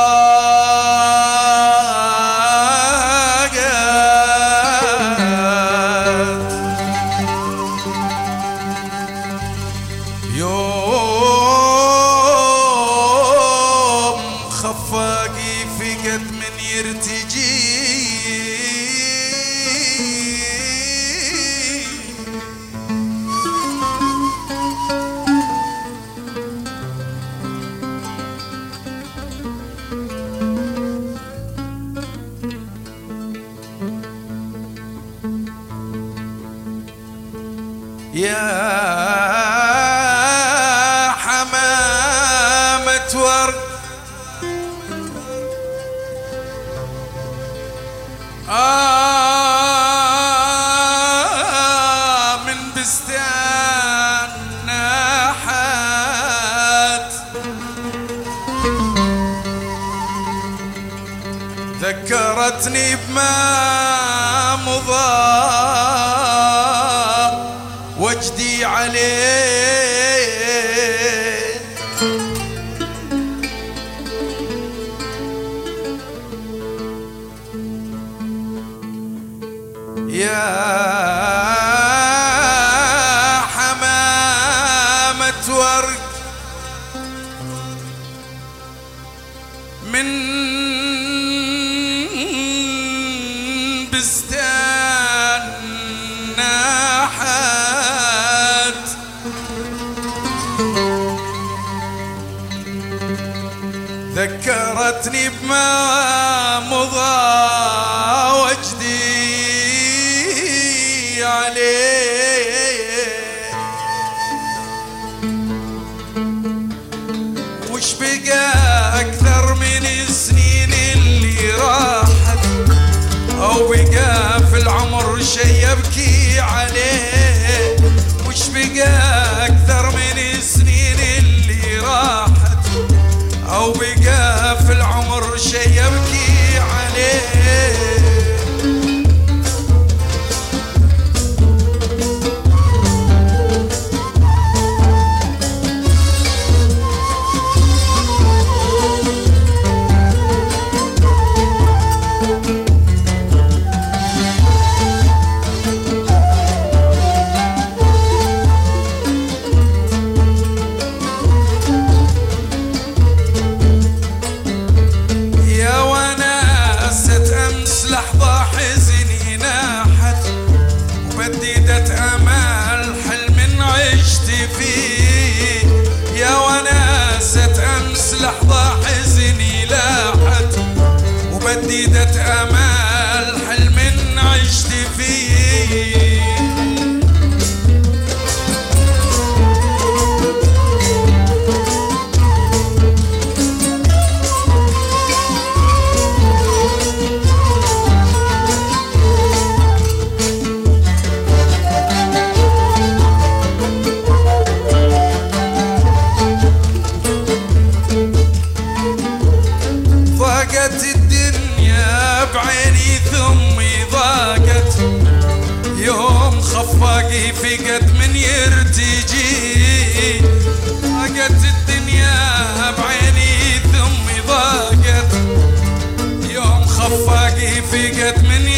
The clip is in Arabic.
يوم خفاقي فقد من يرتجي يا حمامة ورد من بستان ناحت ذكرتني بما مضى وجدي عليه يا حمامة ورد من بستان ناحت ذكرتني بما مضى وجدي عليه وش بقى أكثر من السنين اللي راحت أو بقى في العمر شي يبكي عليه وش بقى أكثر من السنين اللي راحت أو بقى في العمر شي يبكي عليه لحظة حزني ناحت وبددت أمل حلم عشت فيه يا وناسة أمس لحظة حزني لاحت وبددت أمل حلم عشت فيه ضاقت الدنيا بعيني ثم ضاقت يوم خفاقي فقد من يرتجي ضاقت الدنيا بعيني ثم ضاقت يوم خفاقي فقد من